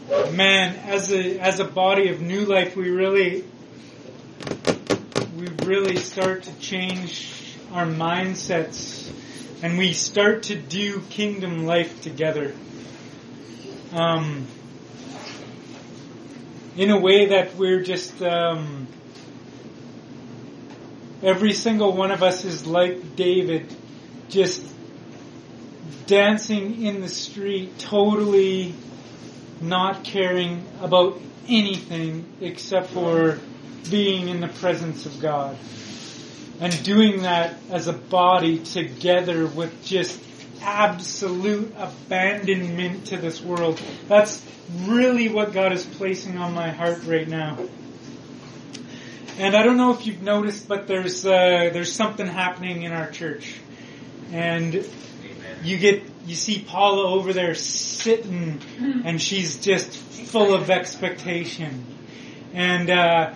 Man, as a body of New Life, we really start to change our mindsets, and we start to do kingdom life together. In a way that we're just, every single one of us is like David, just dancing in the street, totally not caring about anything except for being in the presence of God. And doing that as a body together with just absolute abandonment to this world. That's really what God is placing on my heart right now. And I don't know if you've noticed, but there's something happening in our church. And you see Paula over there sitting, and she's just full of expectation. And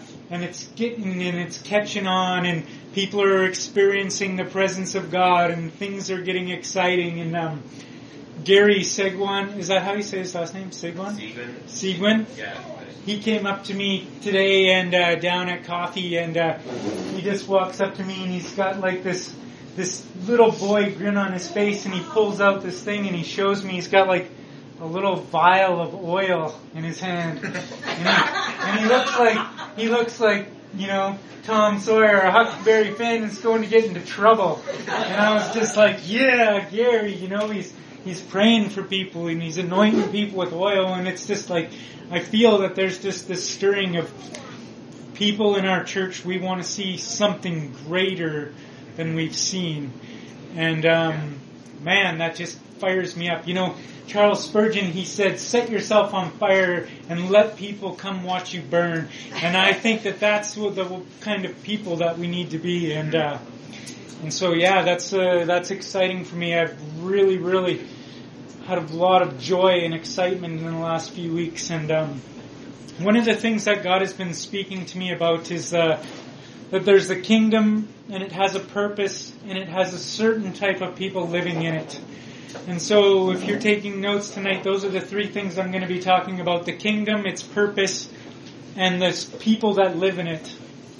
it's catching on, and people are experiencing the presence of God, and things are getting exciting. And Gary Seguin, is that how you say his last name? Seguin? Seguin? Yeah. He came up to me today and down at coffee, and he just walks up to me, and he's got like this little boy grin on his face, and he pulls out this thing, and he shows me he's got like a little vial of oil in his hand, and he looks like Tom Sawyer or Huckleberry Finn is going to get into trouble. And I was just like, yeah, Gary, he's praying for people and he's anointing people with oil, and it's just like, I feel that there's just this stirring of people in our church. We want to see something greater than we've seen. And man, that just fires me up. Charles Spurgeon, he said, set yourself on fire and let people come watch you burn. And I think that that's the kind of people that we need to be. And so, yeah, that's exciting for me. I've really, really had a lot of joy and excitement in the last few weeks. And one of the things that God has been speaking to me about is that there's a kingdom, and it has a purpose, and it has a certain type of people living in it. And so if you're taking notes tonight, those are the three things I'm going to be talking about: the kingdom, its purpose, and the people that live in it.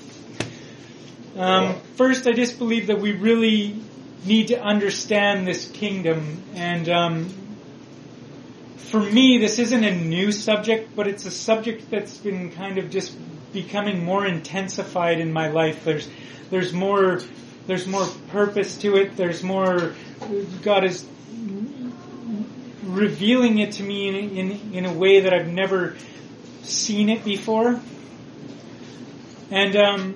First, I just believe that we really need to understand this kingdom. And for me, this isn't a new subject, but it's a subject that's been kind of just becoming more intensified in my life. There's more purpose to it. There's more. God is revealing it to me in a way that I've never seen it before. And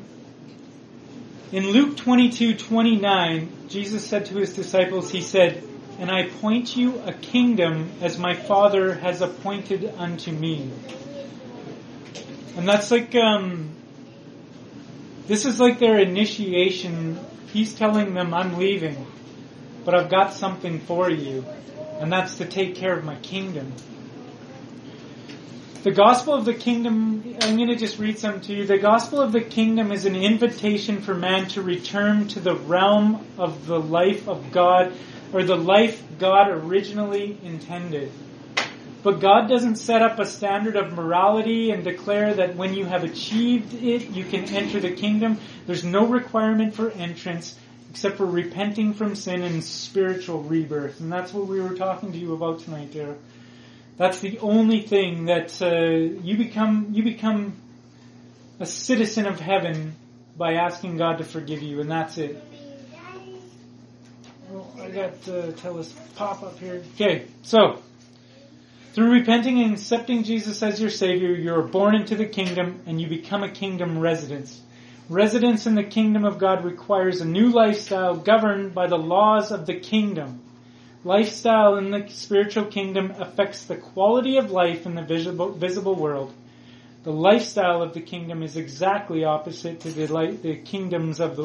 in Luke 22:29, Jesus said to his disciples, he said, "And I appoint you a kingdom as my Father has appointed unto me." And that's like, this is like their initiation. He's telling them, I'm leaving, but I've got something for you, and that's to take care of my kingdom. The gospel of the kingdom, I'm going to just read something to you. The gospel of the kingdom is an invitation for man to return to the realm of the life of God, or the life God originally intended. But God doesn't set up a standard of morality and declare that when you have achieved it, you can enter the kingdom. There's no requirement for entrance except for repenting from sin and spiritual rebirth. And that's what we were talking to you about tonight, Dara. That's the only thing that you become a citizen of heaven by asking God to forgive you, and that's it. Well, I got to tell this pop up here. Okay, so through repenting and accepting Jesus as your Savior, you are born into the kingdom and you become a kingdom resident. Residence in the kingdom of God requires a new lifestyle governed by the laws of the kingdom. Lifestyle in the spiritual kingdom affects the quality of life in the visible world. The lifestyle of the kingdom is exactly opposite to the kingdoms of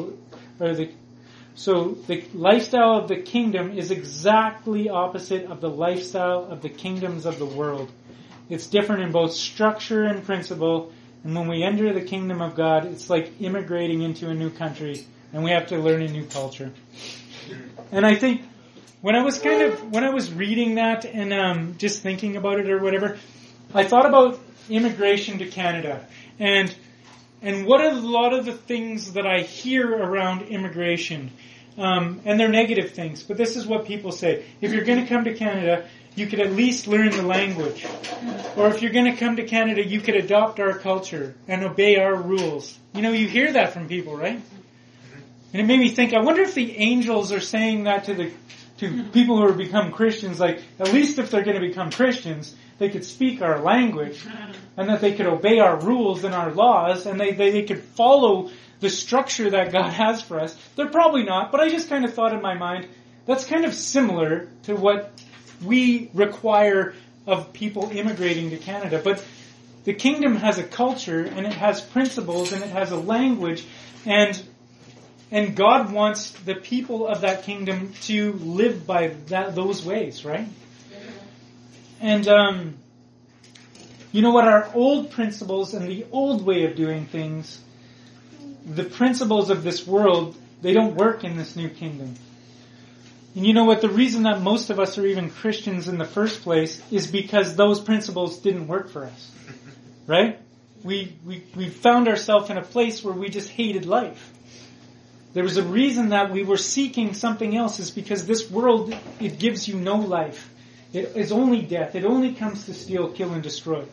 So the lifestyle of the kingdom is exactly opposite of the lifestyle of the kingdoms of the world. It's different in both structure and principle. And when we enter the kingdom of God, it's like immigrating into a new country, and we have to learn a new culture. And I think when I was reading that and just thinking about it or whatever, I thought about immigration to Canada, and what are a lot of the things that I hear around immigration, and they're negative things, but this is what people say. If you're going to come to Canada, you could at least learn the language. Or if you're going to come to Canada, you could adopt our culture and obey our rules. You know, you hear that from people, right? And it made me think, I wonder if the angels are saying that to people who have become Christians, like, at least if they're going to become Christians, they could speak our language, and that they could obey our rules and our laws, and they could follow the structure that God has for us. They're probably not, but I just kind of thought in my mind, that's kind of similar to what we require of people immigrating to Canada. But the kingdom has a culture, and it has principles, and it has a language, and God wants the people of that kingdom to live by those ways, right? And you know what? Our old principles and the old way of doing things, the principles of this world, they don't work in this new kingdom. And you know what? The reason that most of us are even Christians in the first place is because those principles didn't work for us. Right? We found ourselves in a place where we just hated life. There was a reason that we were seeking something else, is because this world, it gives you no life. It is only death. It only comes to steal, kill, and destroy.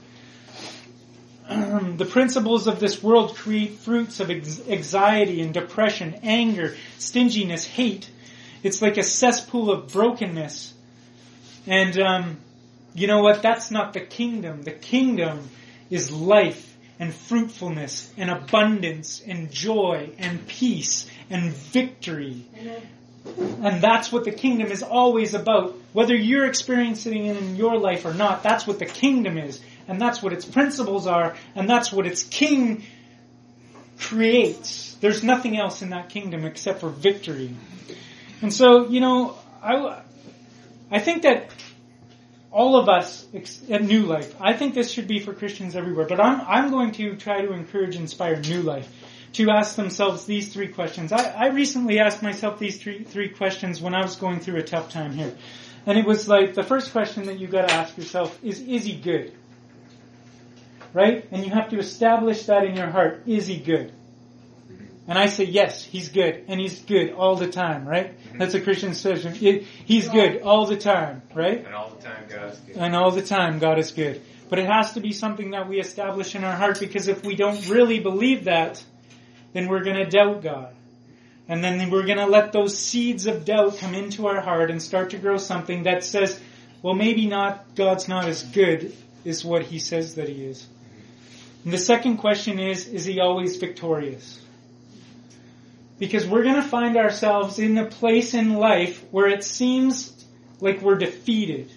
The principles of this world create fruits of anxiety and depression, anger, stinginess, hate. It's like a cesspool of brokenness. And you know what? That's not the kingdom. The kingdom is life and fruitfulness and abundance and joy and peace and victory. And that's what the kingdom is always about. Whether you're experiencing it in your life or not, that's what the kingdom is. And that's what its principles are. And that's what its king creates. There's nothing else in that kingdom except for victory. And so, you know, I think that all of us at New Life, I think this should be for Christians everywhere, but I'm going to try to encourage and inspire New Life to ask themselves these three questions. I recently asked myself these three questions when I was going through a tough time here. And it was like, the first question that you got to ask yourself is he good? Right? And you have to establish that in your heart. Is he good? And I say, yes, he's good. And he's good all the time, right? That's a Christian decision. He's good all the time, right? And all the time God is good. And all the time God is good. But it has to be something that we establish in our heart, because if we don't really believe that, then we're going to doubt God. And then we're going to let those seeds of doubt come into our heart and start to grow something that says, well, maybe not, God's not as good as what he says that he is. And the second question is he always victorious? Because we're going to find ourselves in a place in life where it seems like we're defeated.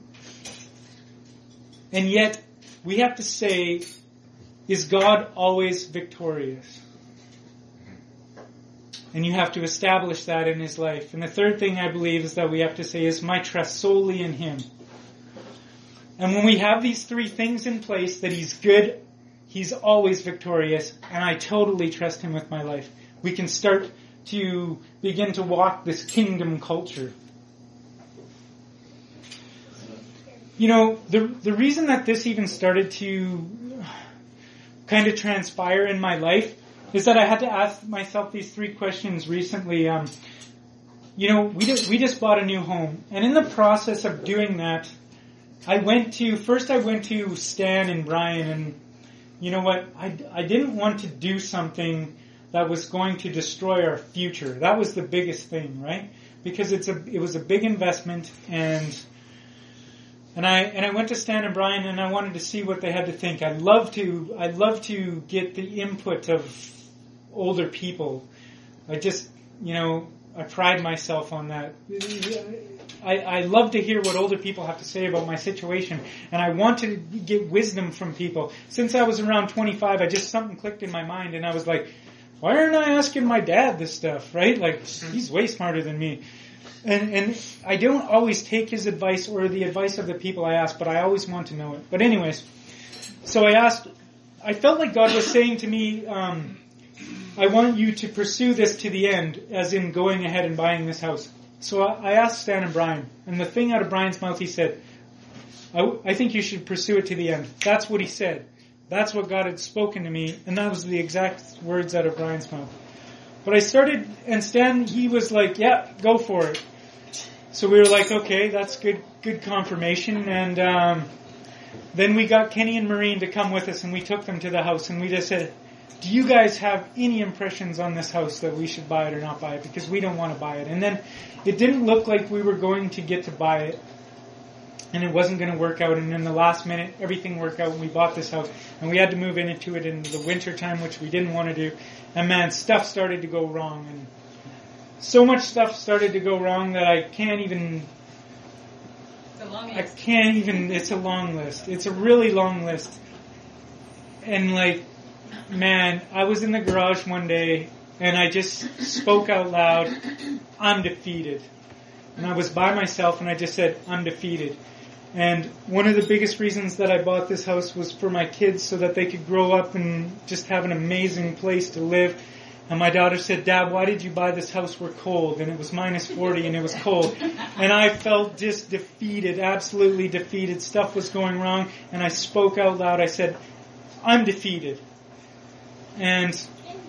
And yet, we have to say, is God always victorious? And you have to establish that in his life. And the third thing I believe is that we have to say is my trust solely in him. And when we have these three things in place, that he's good, he's always victorious, and I totally trust him with my life, we can start to begin to walk this kingdom culture. You know, the reason that this even started to kind of transpire in my life is that I had to ask myself these three questions recently. You know, we just bought a new home, and in the process of doing that, I went to Stan and Brian, and you know what? I didn't want to do something that was going to destroy our future. That was the biggest thing, right? Because it was a big investment, and I went to Stan and Brian, and I wanted to see what they had to think. I'd love to get the input of older people. I pride myself on that. I love to hear what older people have to say about my situation, and I want to get wisdom from people. Since I was around 25, something clicked in my mind, and I was like, why aren't I asking my dad this stuff, right? Like, he's way smarter than me. And I don't always take his advice or the advice of the people I ask, but I always want to know it. But anyways, so I felt like God was saying to me, I want you to pursue this to the end, as in going ahead and buying this house. So I asked Stan and Brian, and the thing out of Brian's mouth, he said, I think you should pursue it to the end. That's what he said. That's what God had spoken to me, and that was the exact words out of Ryan's mouth. But I started, and Stan, he was like, yeah, go for it. So we were like, okay, that's good confirmation. And then we got Kenny and Maureen to come with us, and we took them to the house, and we just said, do you guys have any impressions on this house that we should buy it or not buy it? Because we don't want to buy it. And then it didn't look like we were going to get to buy it, and it wasn't going to work out. And in the last minute, everything worked out, and we bought this house. And we had to move into it in the winter time, which we didn't want to do. And man, stuff started to go wrong. And so much stuff started to go wrong that I can't even... It's a long list. It's a really long list. And like, man, I was in the garage one day, and I just spoke out loud, I'm defeated. And I was by myself, and I just said, I'm defeated. And one of the biggest reasons that I bought this house was for my kids, so that they could grow up and just have an amazing place to live. And my daughter said, Dad, why did you buy this house? We're cold. And it was minus 40 and it was cold. And I felt just defeated, absolutely defeated. Stuff was going wrong. And I spoke out loud. I said, I'm defeated. And,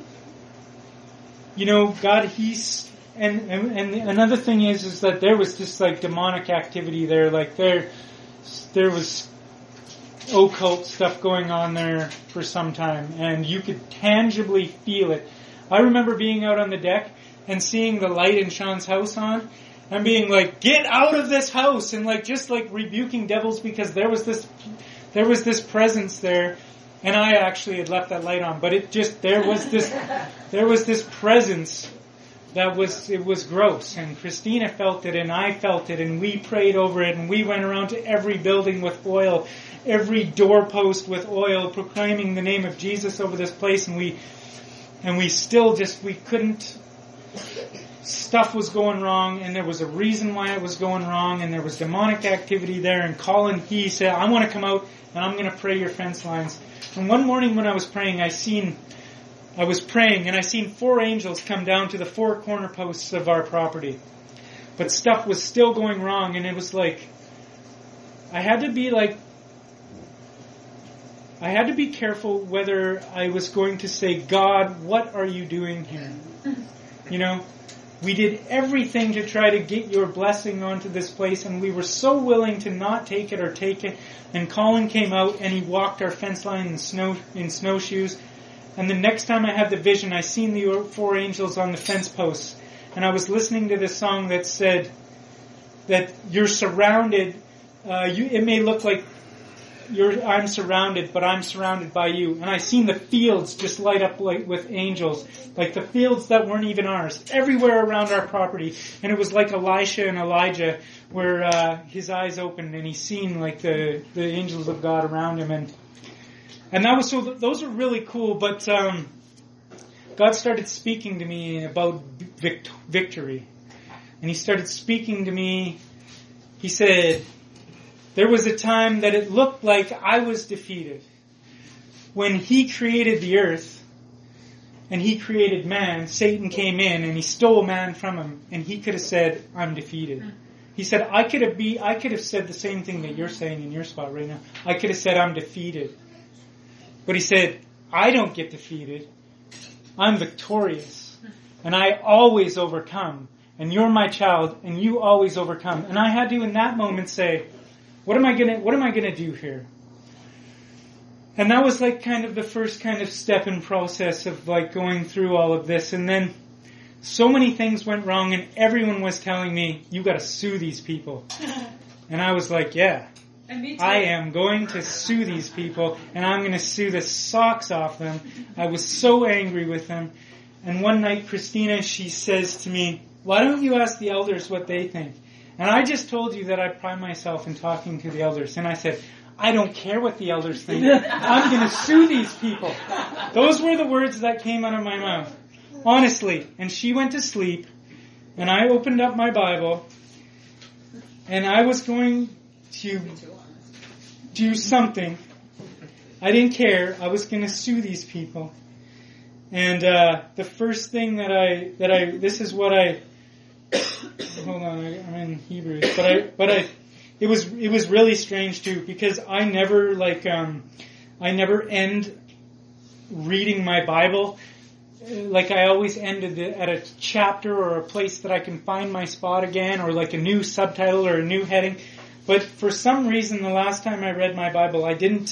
you know, God, and another thing is that there was just like demonic activity there. Like there was occult stuff going on there for some time. And you could tangibly feel it. I remember being out on the deck and seeing the light in Sean's house on and being like, get out of this house, and like just like rebuking devils, because there was this presence there, and I actually had left that light on, but there was this presence that was gross, and Christina felt it and I felt it, and we prayed over it, and we went around to every building with oil, every doorpost with oil, proclaiming the name of Jesus over this place, and we still we couldn't, stuff was going wrong, and there was a reason why it was going wrong, and there was demonic activity there, and Colin, he said, I want to come out, and I'm going to pray your fence lines. And one morning when I was praying, I seen 4 angels come down to the 4 corner posts of our property. But stuff was still going wrong, and it was like, I had to be careful whether I was going to say, God, what are you doing here? You know, we did everything to try to get your blessing onto this place, and we were so willing to not take it or take it. And Colin came out and he walked our fence line in snowshoes. And the next time I had the vision, I seen the 4 angels on the fence posts. And I was listening to this song that said that you're surrounded. It may look like I'm surrounded, but I'm surrounded by you. And I seen the fields just light up like with angels, like the fields that weren't even ours, everywhere around our property. And it was like Elisha and Elijah, where his eyes opened and he seen like the angels of God around him. And that was those are really cool. But God started speaking to me about victory, and He started speaking to me. He said, there was a time that it looked like I was defeated. When He created the earth and He created man, Satan came in and he stole man from him, and he could have said, I'm defeated. He said, I could have said the same thing that you're saying in your spot right now. I could have said, I'm defeated. But He said, I don't get defeated. I'm victorious. And I always overcome. And you're my child, and you always overcome. And I had to, in that moment, say, what am I gonna do here? And that was like kind of the first kind of step in process of like going through all of this. And then so many things went wrong, and everyone was telling me, you gotta sue these people. And I was like, yeah. And me too. I am going to sue these people, and I'm going to sue the socks off them. I was so angry with them. And one night, Christina, she says to me, why don't you ask the elders what they think? And I just told you that I pride myself in talking to the elders. And I said, I don't care what the elders think. I'm going to sue these people. Those were the words that came out of my mouth. Honestly. And she went to sleep, and I opened up my Bible, and I was going to do something. I didn't care. I was going to sue these people. And the first thing this is what I hold on, I'm in Hebrews, but it was really strange too, because I never end reading my Bible. Like I always ended at a chapter or a place that I can find my spot again, or like a new subtitle or a new heading. But for some reason, the last time I read my Bible, I didn't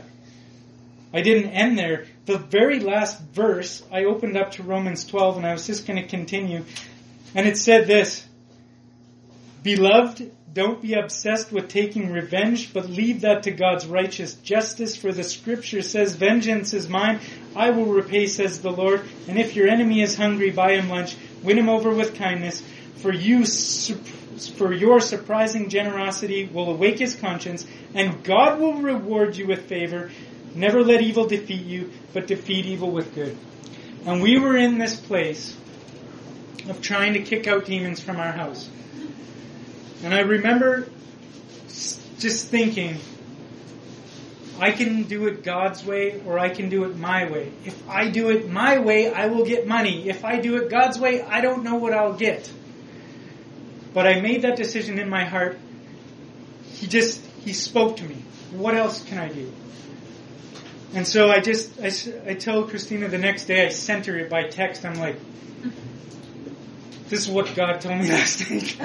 end there. The very last verse, I opened up to Romans 12, and I was just going to continue. And it said this: "Beloved, don't be obsessed with taking revenge, but leave that to God's righteous justice. For the Scripture says, 'Vengeance is mine, I will repay,' says the Lord. And if your enemy is hungry, buy him lunch. Win him over with kindness. For your surprising generosity will awake his conscience, and God will reward you with favor. Never let evil defeat you, but defeat evil with good." And we were in this place of trying to kick out demons from our house. And I remember just thinking, I can do it God's way, or I can do it my way. If I do it my way, I will get money. If I do it God's way, I don't know what I'll get. But I made that decision in my heart. He spoke to me. What else can I do? And so I told Christina the next day, I sent her it by text. I'm like, this is what God told me last night.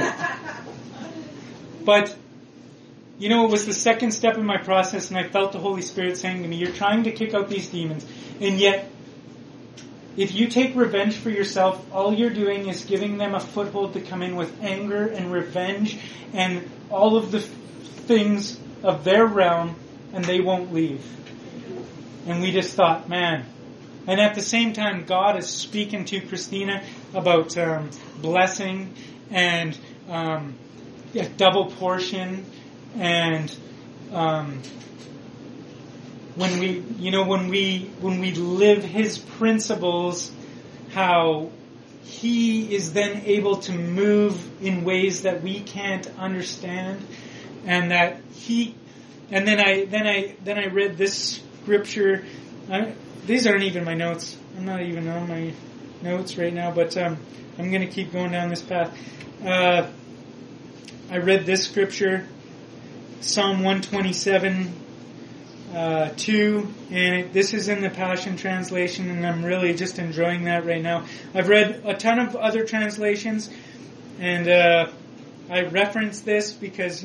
But, it was the second step in my process, and I felt the Holy Spirit saying to me, you're trying to kick out these demons, and yet, if you take revenge for yourself, all you're doing is giving them a foothold to come in with anger and revenge and all of the things of their realm, and they won't leave. And we just thought, man. And at the same time, God is speaking to Christina about blessing and double portion, and when we live His principles, how He is then able to move in ways that we can't understand, and that and then I read this scripture. These aren't even my notes. I'm not even on my notes right now, but I'm going to keep going down this path. I read this scripture, Psalm 127, 2, and this is in the Passion Translation, and I'm really just enjoying that right now. I've read a ton of other translations, and I reference this because,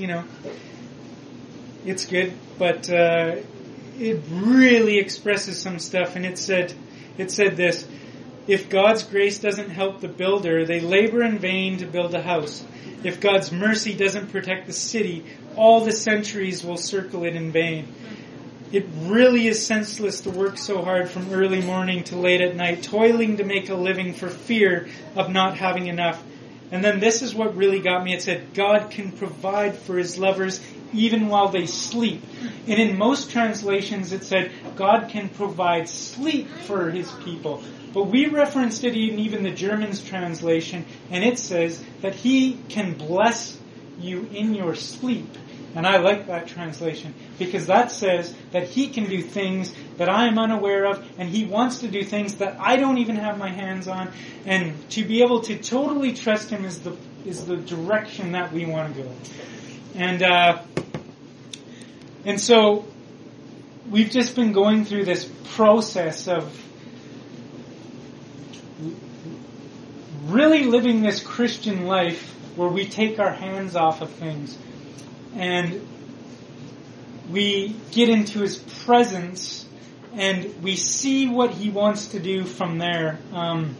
it's good, but it really expresses some stuff, and it said this: if God's grace doesn't help the builder, they labor in vain to build a house. If God's mercy doesn't protect the city, all the centuries will circle it in vain. It really is senseless to work so hard from early morning to late at night, toiling to make a living for fear of not having enough. And then this is what really got me. It said, God can provide for His lovers even while they sleep. And in most translations it said, God can provide sleep for His people. But we referenced it in even the German's translation, and it says that He can bless you in your sleep. And I like that translation, because that says that He can do things that I am unaware of, and He wants to do things that I don't even have my hands on. And to be able to totally trust Him is the direction that we want to go. And so we've just been going through this process of really living this Christian life where we take our hands off of things and we get into His presence and we see what He wants to do from there. And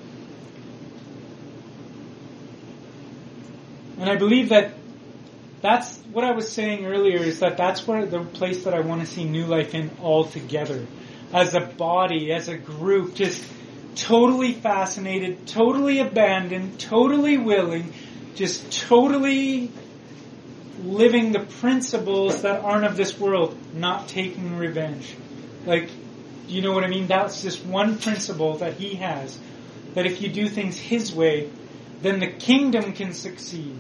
I believe that's what I was saying earlier, is that's where the place that I want to see New Life in altogether. As a body, as a group, just totally fascinated, totally abandoned, totally willing, just totally living the principles that aren't of this world, not taking revenge. Like, you know what I mean? That's just one principle that He has. That if you do things His way, then the kingdom can succeed.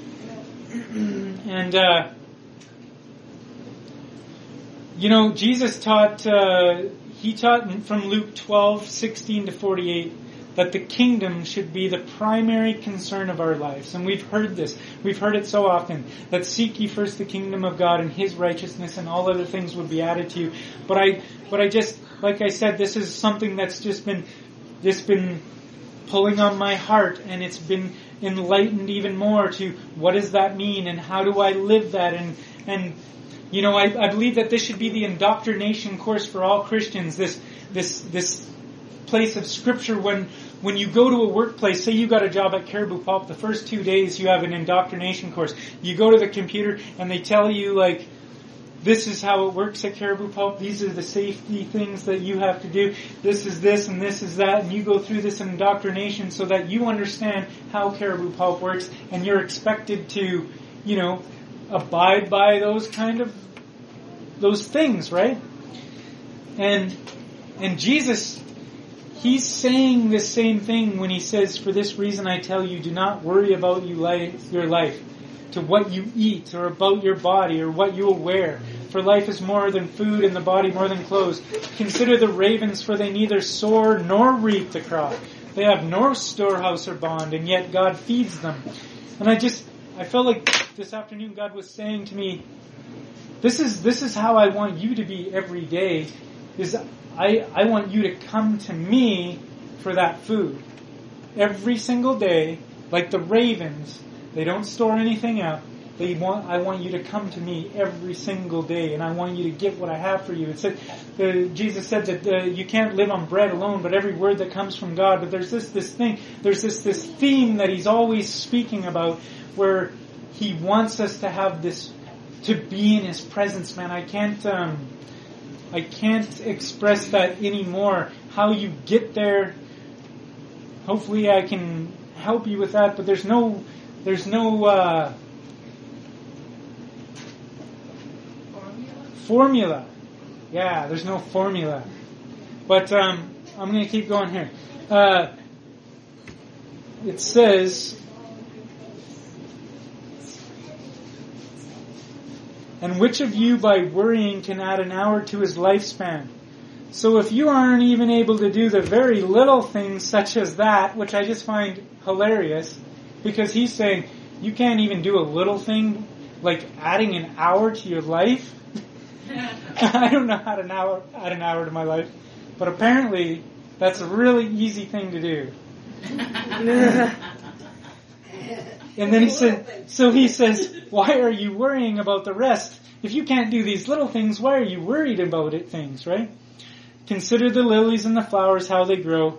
And, Jesus taught, He taught from Luke 12:16 to 48, that the kingdom should be the primary concern of our lives. And we've heard this. We've heard it so often, that seek ye first the kingdom of God and His righteousness, and all other things would be added to you. But I just, like I said, this is something that's just been pulling on my heart, and it's been enlightened even more to what does that mean, and how do I live that, and you know, I believe that this should be the indoctrination course for all Christians, this place of Scripture. When you go to a workplace, say you got a job at Caribou Pulp, the first 2 days you have an indoctrination course. You go to the computer and they tell you, like, this is how it works at Caribou Pulp. These are the safety things that you have to do. This is this and this is that. And you go through this indoctrination so that you understand how Caribou Pulp works, and you're expected to, you know, abide by those things, right? And Jesus, He's saying the same thing when He says, for this reason I tell you, do not worry about your life, to what you eat, or about your body, or what you will wear. For life is more than food, and the body more than clothes. Consider the ravens, for they neither sow nor reap the crop. They have no storehouse or bond, and yet God feeds them. And I felt like this afternoon God was saying to me, this is how I want you to be every day, is I want you to come to me for that food. Every single day, like the ravens, they don't store anything up. I want you to come to me every single day, and I want you to get what I have for you. It said, Jesus said that you can't live on bread alone, but every word that comes from God. But there's this theme that He's always speaking about, where He wants us to have this, to be in His presence. Man, I can't express that anymore. How you get there, hopefully I can help you with that, but there's no formula. Yeah, there's no formula. But I'm going to keep going here. It says, and which of you by worrying can add an hour to his lifespan? So if you aren't even able to do the very little things such as that, which I just find hilarious, because He's saying you can't even do a little thing like adding an hour to your life. I don't know how to add an hour to my life, but apparently that's a really easy thing to do. And then He says, why are you worrying about the rest? If you can't do these little things, why are you worried about things, right? Consider the lilies and the flowers, how they grow.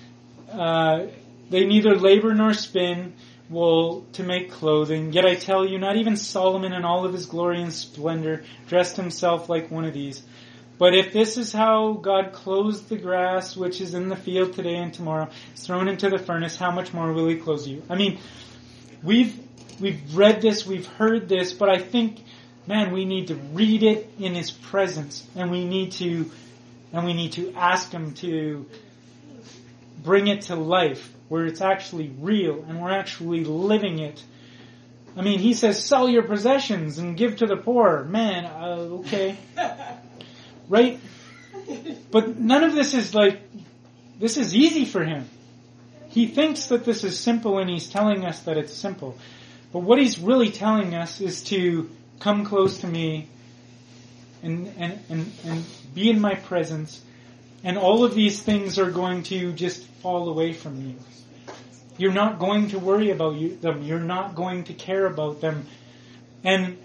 They neither labor nor spin wool to make clothing. Yet I tell you, not even Solomon in all of his glory and splendor dressed himself like one of these. But if this is how God clothes the grass which is in the field today and tomorrow is thrown into the furnace, how much more will He clothe you? I mean, we've read this, we've heard this, but I think, man, we need to read it in His presence, and we need to ask Him to bring it to life, where it's actually real and we're actually living it. I mean, He says, sell your possessions and give to the poor. Man, okay. Right? But none of this is this is easy for Him. He thinks that this is simple, and He's telling us that it's simple. But what He's really telling us is to come close to me and be in my presence, and all of these things are going to just fall away from you. You're not going to worry about them. You're not going to care about them. And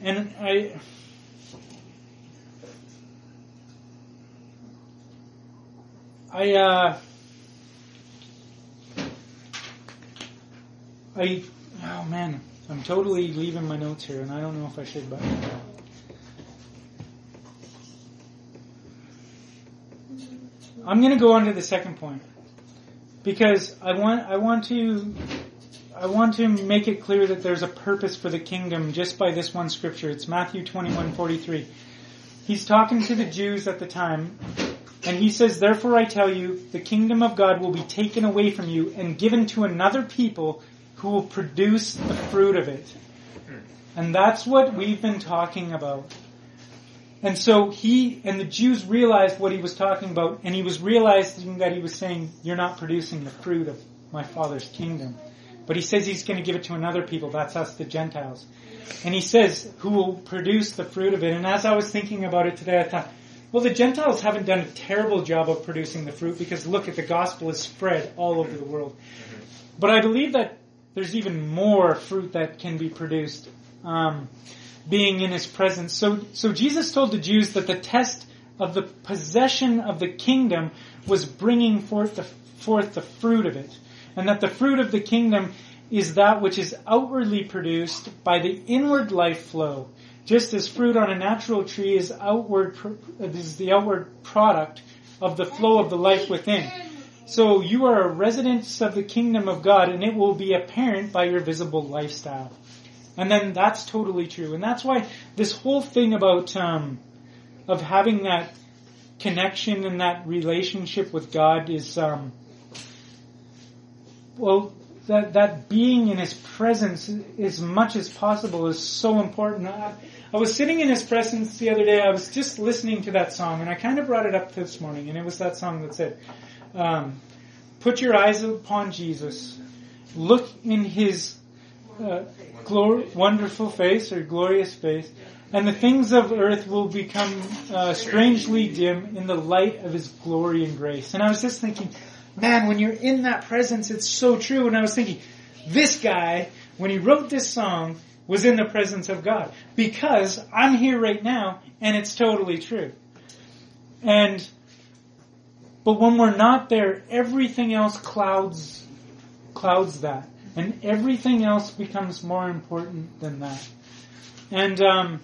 oh man, I'm totally leaving my notes here, and I don't know if I should, but I'm going to go on to the second point, because I want to make it clear that there's a purpose for the kingdom just by this one scripture. It's Matthew 21:43. He's talking to the Jews at the time, and He says, therefore I tell you, the kingdom of God will be taken away from you and given to another people who will produce the fruit of it. And that's what we've been talking about. And so the Jews realized what he was talking about, and he was realizing that he was saying, you're not producing the fruit of my Father's kingdom. But he says he's going to give it to another people, that's us, the Gentiles. And he says, who will produce the fruit of it. And as I was thinking about it today, I thought, well, the Gentiles haven't done a terrible job of producing the fruit, because look, at the gospel is spread all over the world. But I believe that there's even more fruit that can be produced, being in his presence. So Jesus told the Jews that the test of the possession of the kingdom was bringing forth the fruit of it. And that the fruit of the kingdom is that which is outwardly produced by the inward life flow. Just as fruit on a natural tree is the outward product of the flow of the life within. So you are a resident of the kingdom of God, and it will be apparent by your visible lifestyle. And then that's totally true. And that's why this whole thing about of having that connection and that relationship with God is that being in his presence as much as possible is so important. I was sitting in his presence the other day. I was just listening to that song, and I kind of brought it up this morning, and it was that song that said, put your eyes upon Jesus, look in his wonderful face or glorious face, and the things of earth will become strangely dim in the light of his glory and grace. And I was just thinking, man, when you're in that presence, it's so true. And I was thinking, this guy, when he wrote this song, was in the presence of God. Because I'm here right now, and it's totally true. But when we're not there, everything else clouds that. And everything else becomes more important than that. And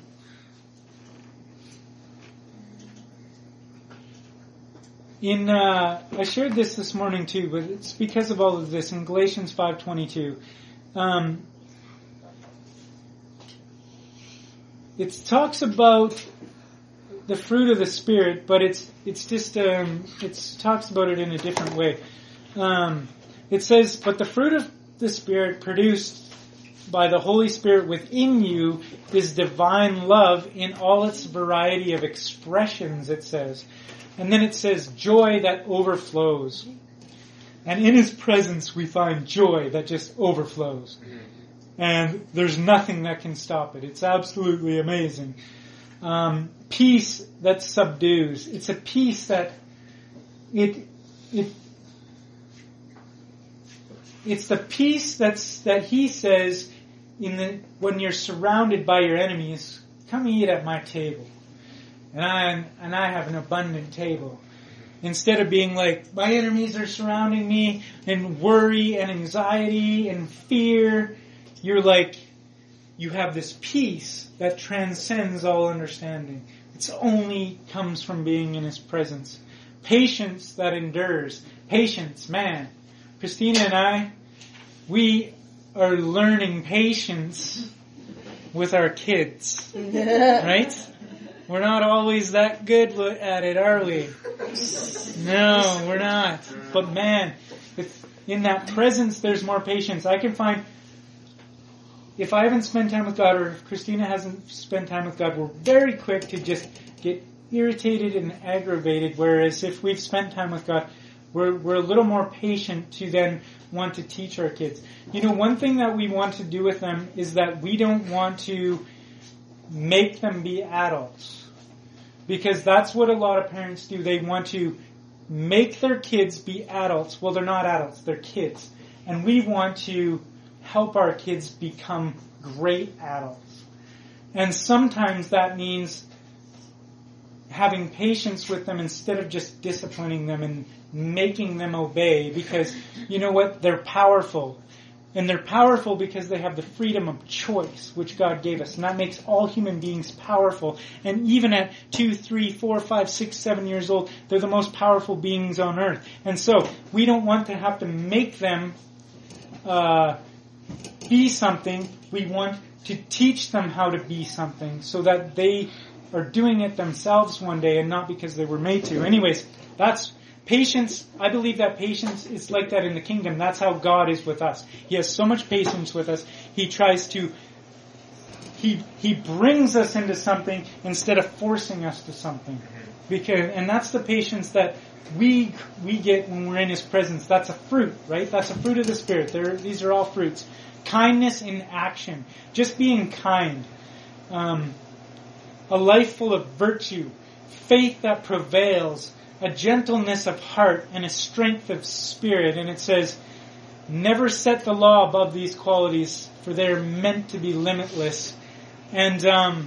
I shared this morning too, but it's because of all of this. In Galatians 5:22, it talks about the fruit of the Spirit, but it talks about it in a different way. It says, "But the fruit of the Spirit produced by the Holy Spirit within you is divine love in all its variety of expressions," it says. And then it says, joy that overflows. And in his presence we find joy that just overflows. And there's nothing that can stop it. It's absolutely amazing. Peace that subdues. It's a peace that it's the peace that he says when you're surrounded by your enemies, come eat at my table. And I have an abundant table. Instead of being like, my enemies are surrounding me, and worry and anxiety and fear, you're like, you have this peace that transcends all understanding. It only comes from being in his presence. Patience that endures. Patience, man. Christina and I, we are learning patience with our kids. Right? We're not always that good at it, are we? No, we're not. But man, in that presence, there's more patience. I can find, if I haven't spent time with God, or if Christina hasn't spent time with God, we're very quick to just get irritated and aggravated. Whereas if we've spent time with God, we're a little more patient to then want to teach our kids. You know, one thing that we want to do with them is that we don't want to make them be adults. Because that's what a lot of parents do. They want to make their kids be adults. Well, they're not adults, they're kids. And we want to help our kids become great adults. And sometimes that means having patience with them instead of just disciplining them and making them obey. Because, you know what? They're powerful. And they're powerful because they have the freedom of choice, which God gave us. And that makes all human beings powerful. And even at 2, 3, 4, 5, 6, 7 years old, they're the most powerful beings on earth. And so, we don't want to have to make them be something. We want to teach them how to be something so that they are doing it themselves one day and not because they were made to. Anyways, that's patience. I believe that patience is like that in the kingdom. That's how God is with us. He has so much patience with us. He He brings us into something instead of forcing us to something. And that's the patience that we get when we're in His presence. That's a fruit, right? That's a fruit of the Spirit. These are all fruits. Kindness in action. Just being kind. A life full of virtue. Faith that prevails. A gentleness of heart and a strength of spirit. And it says, never set the law above these qualities, for they are meant to be limitless. And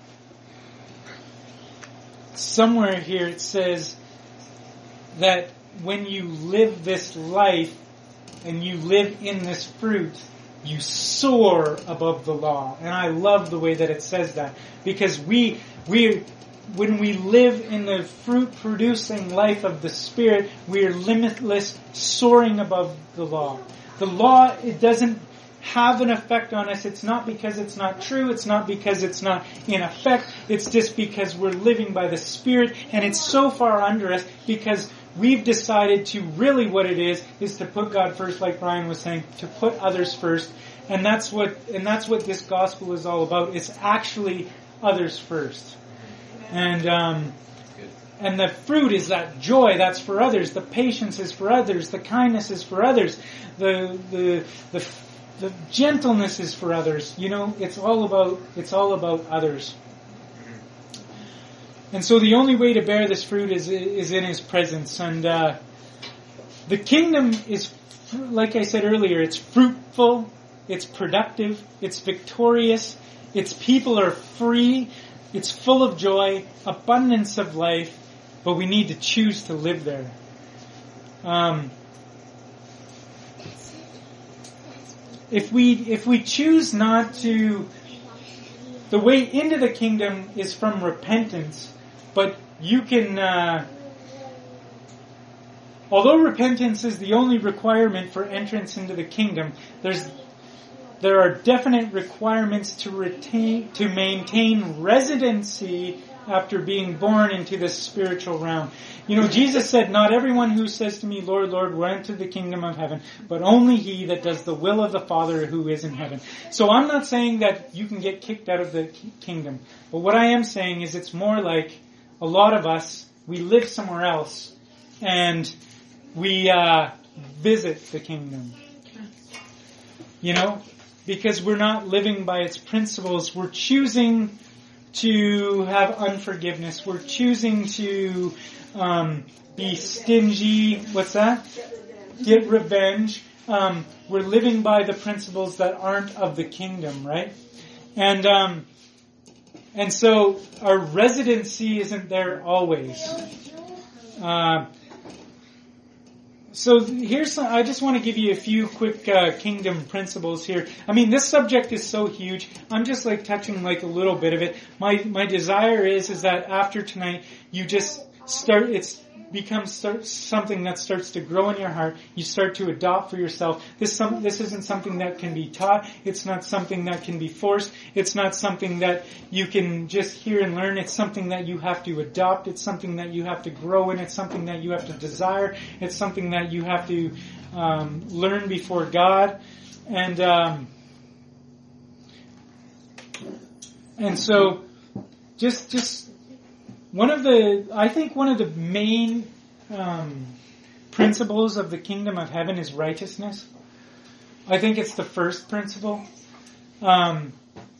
somewhere here it says that when you live this life and you live in this fruit, you soar above the law. And I love the way that it says that, because when we live in the fruit-producing life of the Spirit, we are limitless, soaring above the law. The law, it doesn't have an effect on us. It's not because it's not true. It's not because it's not in effect. It's just because we're living by the Spirit, and it's so far under us because we've decided to really what it is to put God first, like Brian was saying, to put others first. And that's what this gospel is all about. It's actually others first. And the fruit is that joy that's for others. The patience is for others. The kindness is for others. The gentleness is for others. You know, it's all about others. And so the only way to bear this fruit is in His presence. And the kingdom is, like I said earlier, it's fruitful, it's productive, it's victorious, its people are free, it's full of joy, abundance of life, but we need to choose to live there. If we choose not to, the way into the kingdom is from repentance, but you can, although repentance is the only requirement for entrance into the kingdom, there are definite requirements to maintain residency after being born into this spiritual realm. You know, Jesus said, not everyone who says to me, Lord, Lord, will enter the kingdom of heaven, but only he that does the will of the Father who is in heaven. So I'm not saying that you can get kicked out of the kingdom. But what I am saying is it's more like a lot of us, we live somewhere else and we visit the kingdom. You know, because we're not living by its principles. We're choosing to have unforgiveness. We're choosing to be stingy. What's that? Get revenge. We're living by the principles that aren't of the kingdom, right? And so our residency isn't there always. So I just want to give you a few quick kingdom principles here. I mean, this subject is so huge. I'm just touching a little bit of it. My desire is that after tonight, you just start, becomes something that starts to grow in your heart. You start to adopt for yourself. This isn't something that can be taught. It's not something that can be forced. It's not something that you can just hear and learn. It's something that you have to adopt. It's something that you have to grow in. It's something that you have to desire. It's something that you have to learn before God. And so just one of the main principles of the kingdom of heaven is righteousness. I think it's the first principle. And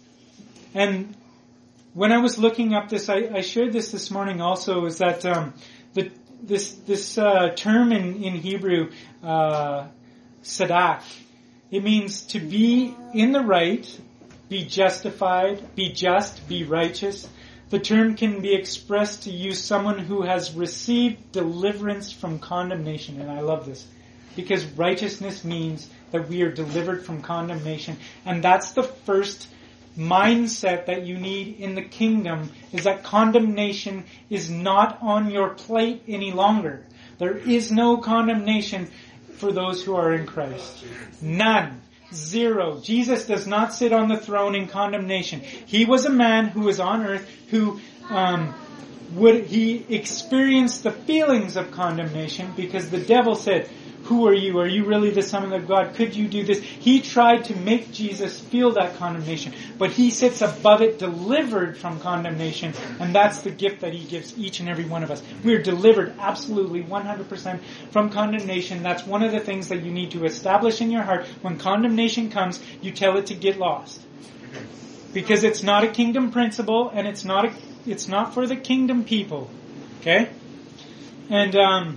when I was looking up this, I shared this morning also, is that this term in Hebrew, sadak, it means to be in the right, be justified, be just, be righteous. The term can be expressed to use someone who has received deliverance from condemnation. And I love this, because righteousness means that we are delivered from condemnation. And that's the first mindset that you need in the kingdom, is that condemnation is not on your plate any longer. There is no condemnation for those who are in Christ. None. Zero. Jesus does not sit on the throne in condemnation. He was a man who was on earth who he experienced the feelings of condemnation, because the devil said, who are you? Are you really the Son of God? Could you do this? He tried to make Jesus feel that condemnation, but he sits above it, delivered from condemnation, and that's the gift that he gives each and every one of us. We are delivered absolutely 100% from condemnation. That's one of the things that you need to establish in your heart. When condemnation comes, you tell it to get lost. Because it's not a kingdom principle, and it's not for the kingdom people. Okay? And,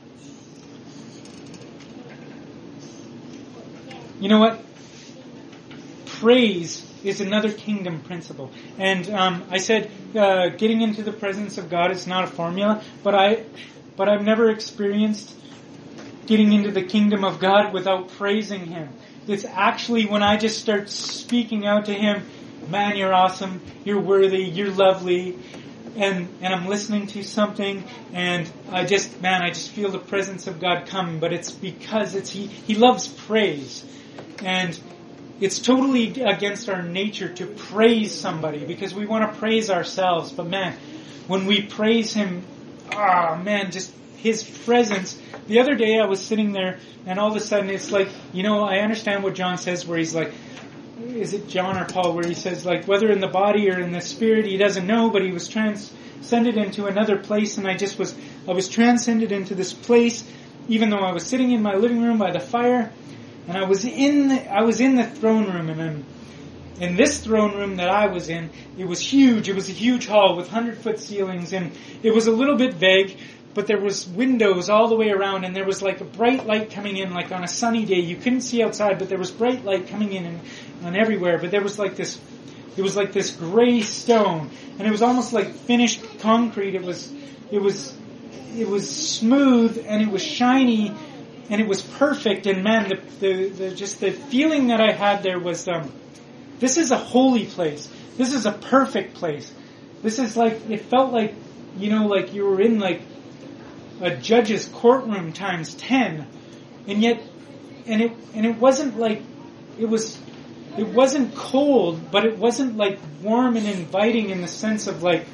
you know what? Praise is another kingdom principle. And I said getting into the presence of God is not a formula, but I've never experienced getting into the kingdom of God without praising Him. It's actually when I just start speaking out to Him, man, you're awesome, you're worthy, you're lovely, and I'm listening to something, and I just feel the presence of God coming, but it's because He loves praise. And it's totally against our nature to praise somebody because we want to praise ourselves. But man, when we praise Him, just His presence. The other day I was sitting there and all of a sudden it's like, I understand what John says where he's like, is it John or Paul, where he says like whether in the body or in the spirit he doesn't know, but he was transcended into another place, and I was transcended into this place even though I was sitting in my living room by the fire. And I was in the throne room, and in this throne room that I was in, it was huge. It was a huge hall with 100-foot ceilings, and it was a little bit vague, but there was windows all the way around, and there was like a bright light coming in, like on a sunny day. You couldn't see outside, but there was bright light coming in and everywhere. But there was like this, it was like this gray stone, and it was almost like finished concrete. It was smooth, and it was shiny. And it was perfect, and man, the feeling that I had there was, this is a holy place. This is a perfect place. This is like, it felt like, like you were in like a judge's courtroom times 10. And yet, and it wasn't like, it wasn't cold, but it wasn't like warm and inviting in the sense of like,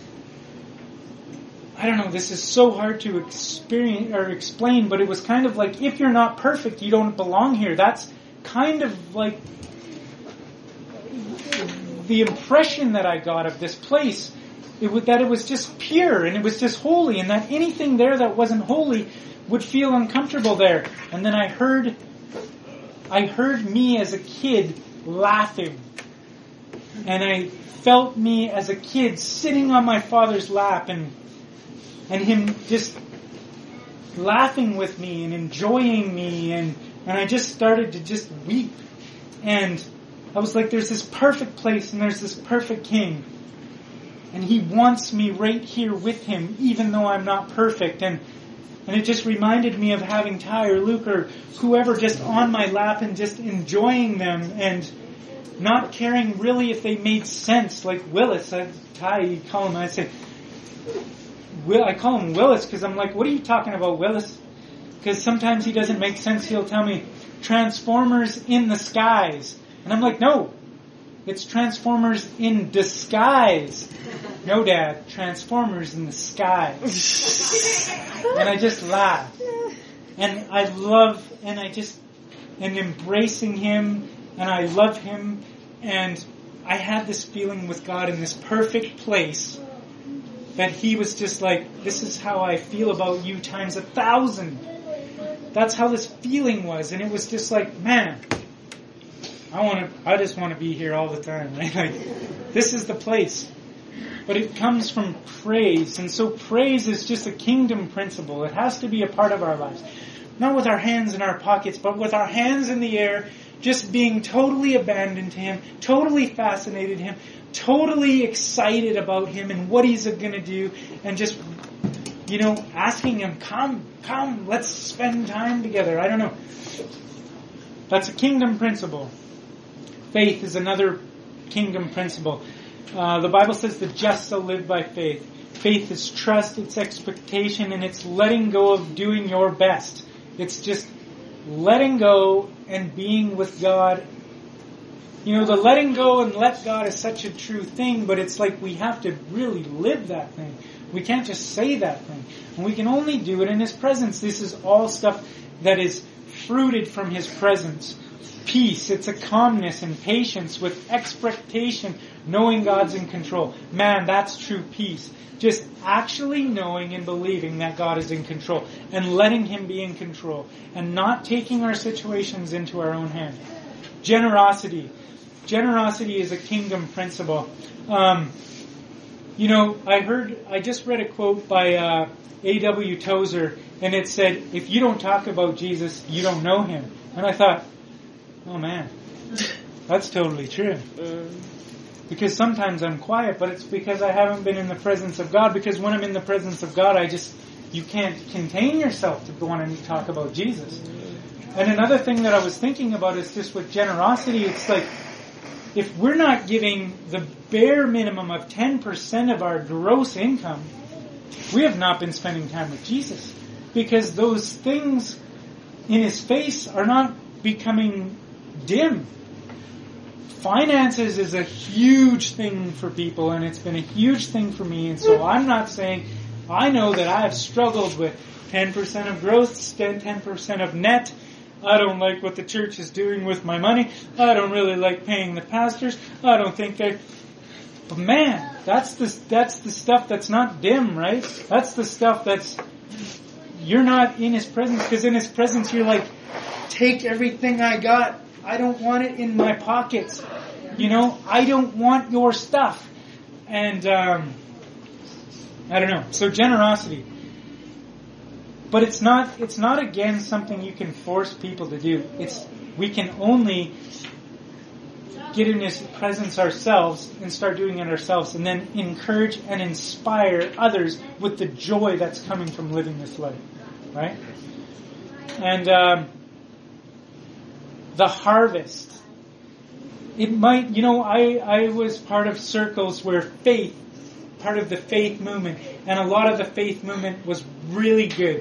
I don't know, this is so hard to experience or explain, but it was kind of like, if you're not perfect, you don't belong here. That's kind of like the impression that I got of this place. That it was just pure, and it was just holy, and that anything there that wasn't holy would feel uncomfortable there. And then I heard me as a kid laughing. And I felt me as a kid sitting on my father's lap, and him just laughing with me and enjoying me, and I just started to just weep. And I was like, there's this perfect place and there's this perfect King. And He wants me right here with Him, even though I'm not perfect. And it just reminded me of having Ty or Luke or whoever just on my lap and just enjoying them and not caring really if they made sense. Like Willis, Ty, you call him, I call him Willis because I'm like, what are you talking about, Willis? Because sometimes he doesn't make sense. He'll tell me, Transformers in the skies. And I'm like, no, it's Transformers in disguise. No, Dad, Transformers in the skies. And I just laugh. And I love, and I just am embracing Him, and I love Him, and I had this feeling with God in this perfect place that He was just like, this is how I feel about you times 1,000. That's how this feeling was. And it was just like, man, I just want to be here all the time. Right? Like, this is the place. But it comes from praise. And so praise is just a kingdom principle. It has to be a part of our lives. Not with our hands in our pockets, but with our hands in the air, just being totally abandoned to Him, totally fascinated Him, totally excited about Him and what He's going to do, and just, asking Him, come, let's spend time together. I don't know. That's a kingdom principle. Faith is another kingdom principle. The Bible says the just shall live by faith. Faith is trust, it's expectation, and it's letting go of doing your best. It's just letting go and being with God. The letting go and let God is such a true thing, but it's like we have to really live that thing. We can't just say that thing. And we can only do it in His presence. This is all stuff that is fruited from His presence. Peace, it's a calmness and patience with expectation, knowing God's in control. Man, that's true peace. Just actually knowing and believing that God is in control and letting Him be in control and not taking our situations into our own hand. Generosity. Generosity is a kingdom principle. I just read a quote by A.W. Tozer, and it said, if you don't talk about Jesus, you don't know Him. And I thought, oh man, that's totally true. Because sometimes I'm quiet, but it's because I haven't been in the presence of God. Because when I'm in the presence of God, you can't contain yourself to want to talk about Jesus. And another thing that I was thinking about is just with generosity, it's like, if we're not giving the bare minimum of 10% of our gross income, we have not been spending time with Jesus. Because those things in His face are not becoming dim. Finances is a huge thing for people, and it's been a huge thing for me. And so I'm not saying, I know that I have struggled with 10% of gross, 10% of net. I don't like what the church is doing with my money. I don't really like paying the pastors. I don't think but man, that's the stuff that's not dim, right? That's the stuff that's, you're not in His presence, because in His presence you're like, take everything I got. I don't want it in my pockets. I don't want your stuff. And, I don't know. So generosity. But it's not again something you can force people to do. We can only get in His presence ourselves and start doing it ourselves, and then encourage and inspire others with the joy that's coming from living this life. Right? And, the harvest. It might, I was part of circles where part of the faith movement, and a lot of the faith movement was really good.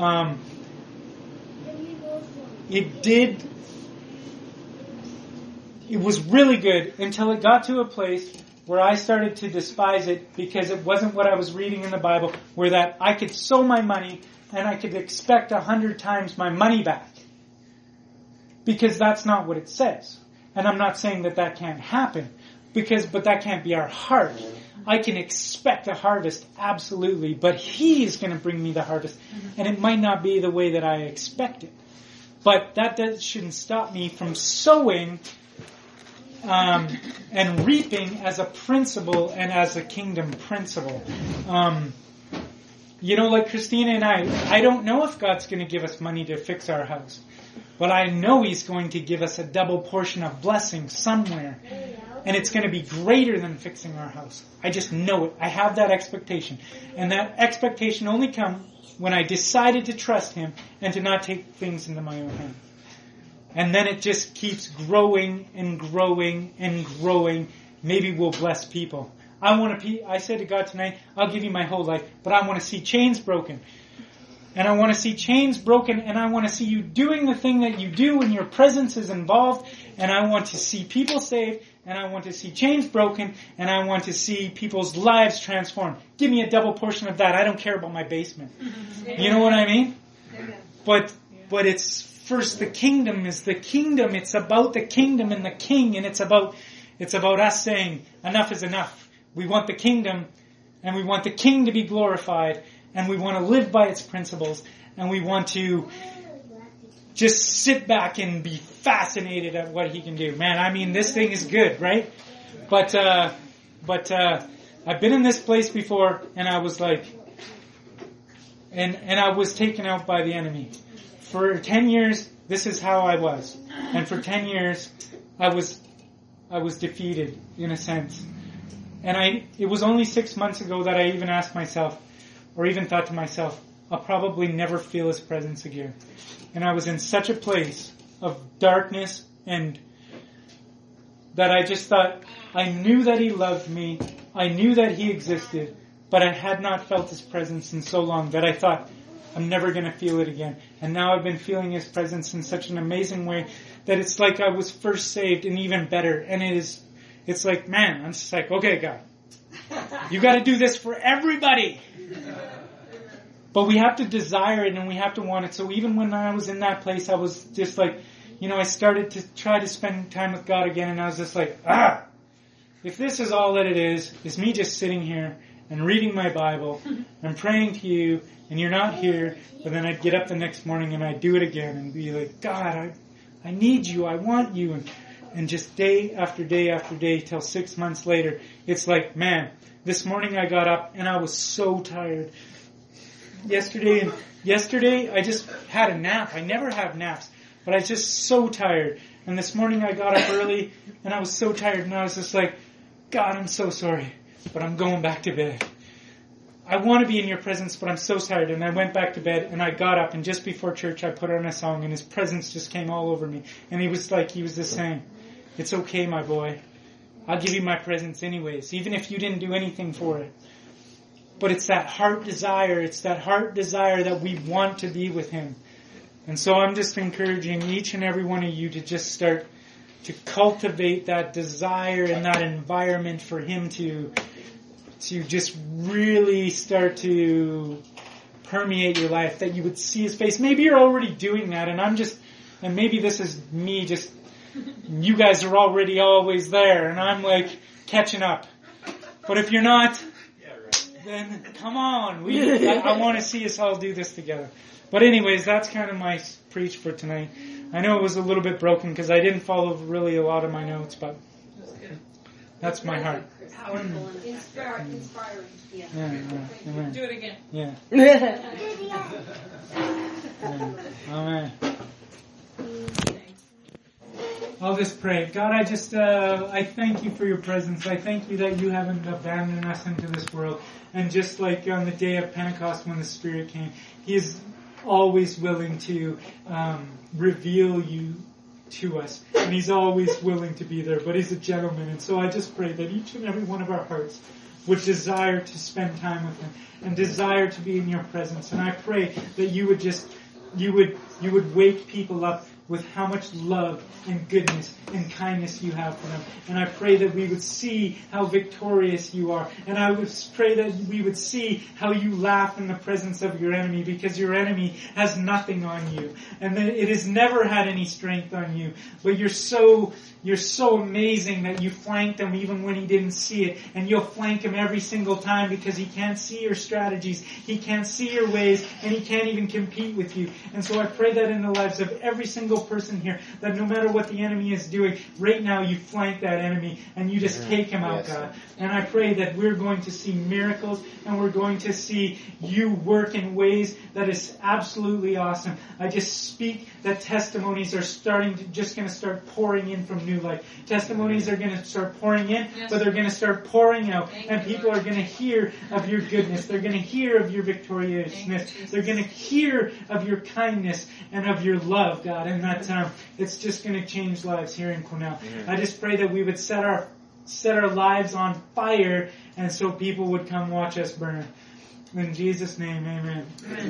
It was really good until it got to a place where I started to despise it because it wasn't what I was reading in the Bible, where that I could sow my money and I could expect 100 times my money back. Because that's not what it says. And I'm not saying that can't happen. But that can't be our heart. I can expect a harvest, absolutely. But He is going to bring me the harvest. And it might not be the way that I expect it. But that shouldn't stop me from sowing and reaping as a principle and as a kingdom principle. Like Christina and I don't know if God's going to give us money to fix our house. But I know He's going to give us a double portion of blessing somewhere. And it's going to be greater than fixing our house. I just know it. I have that expectation. And that expectation only comes when I decided to trust Him and to not take things into my own hand. And then it just keeps growing and growing and growing. Maybe we'll bless people. I said to God tonight, I'll give you my whole life, but I want to see chains broken. And I want to see chains broken, and I want to see you doing the thing that you do when your presence is involved, and I want to see people saved, and I want to see chains broken, and I want to see people's lives transformed. Give me a double portion of that. I don't care about my basement. You know what I mean? But it's first the kingdom is the kingdom. It's about the kingdom and the king, and it's about us saying enough is enough. We want the kingdom, and we want the king to be glorified. And we want to live by its principles. And we want to just sit back and be fascinated at what He can do. Man, this thing is good, right? But I've been in this place before, and I was like, and I was taken out by the enemy. For 10 years, this is how I was. And for 10 years, I was defeated, in a sense. And it was only 6 months ago that I even asked myself, or even thought to myself, I'll probably never feel His presence again. And I was in such a place of darkness, and that I just thought, I knew that He loved me, I knew that He existed, but I had not felt His presence in so long that I thought, I'm never going to feel it again. And now I've been feeling His presence in such an amazing way that it's like I was first saved, and even better. And it's like, man, I'm just like, okay, God, you got to do this for everybody. But we have to desire it and we have to want it. So even when I was in that place, I was just like, I started to try to spend time with God again, and I was just like, if this is all that it is me just sitting here and reading my Bible and praying to you, and you're not here, but then I'd get up the next morning and I'd do it again and be like, God, I need you, I want you. And just day after day after day till 6 months later, it's like, man, this morning I got up and I was so tired. Yesterday I just had a nap. I never have naps, but I was just so tired. And this morning I got up early and I was so tired and I was just like, God, I'm so sorry, but I'm going back to bed. I want to be in your presence, but I'm so tired. And I went back to bed and I got up, and just before church I put on a song and his presence just came all over me. And he was just saying, it's okay, my boy. I'll give you my presence anyways, even if you didn't do anything for it. But it's that heart desire. It's that heart desire that we want to be with him. And so I'm just encouraging each and every one of you to just start to cultivate that desire and that environment for him to just really start to permeate your life, that you would see his face. Maybe you're already doing that, and maybe this is me just, you guys are already always there, and I'm like catching up. But if you're not, then come on. I want to see us all do this together. But anyways, that's kind of my preach for tonight. I know it was a little bit broken because I didn't follow really a lot of my notes, but that's my heart. Powerful and inspiring. Yeah. Do it again. Yeah. Amen. I'll just pray. God, I thank you for your presence. I thank you that you haven't abandoned us into this world. And just like on the day of Pentecost when the Spirit came, he is always willing to reveal you to us. And he's always willing to be there, but he's a gentleman. And so I just pray that each and every one of our hearts would desire to spend time with him and desire to be in your presence. And I pray that you would wake people up with how much love and goodness and kindness you have for them. And I pray that we would see how victorious you are. And I would pray that we would see how you laugh in the presence of your enemy, because your enemy has nothing on you. And that it has never had any strength on you. But you're so amazing that you flanked him even when he didn't see it. And you'll flank him every single time because he can't see your strategies. He can't see your ways. And he can't even compete with you. And so I pray that in the lives of every single person here, that no matter what the enemy is doing, right now you flank that enemy and you just take him out, God. And I pray that we're going to see miracles and we're going to see you work in ways that is absolutely awesome. I just speak that testimonies are just going to start pouring in from New Life. Testimonies are going to start pouring in, but they're going to start pouring out. And people are going to hear of your goodness. They're going to hear of your victoriousness. They're going to hear of your kindness and of your love, God. And that it's just going to change lives here in Cornell. I just pray that we would set our lives on fire, and so people would come watch us burn. In Jesus' name, amen.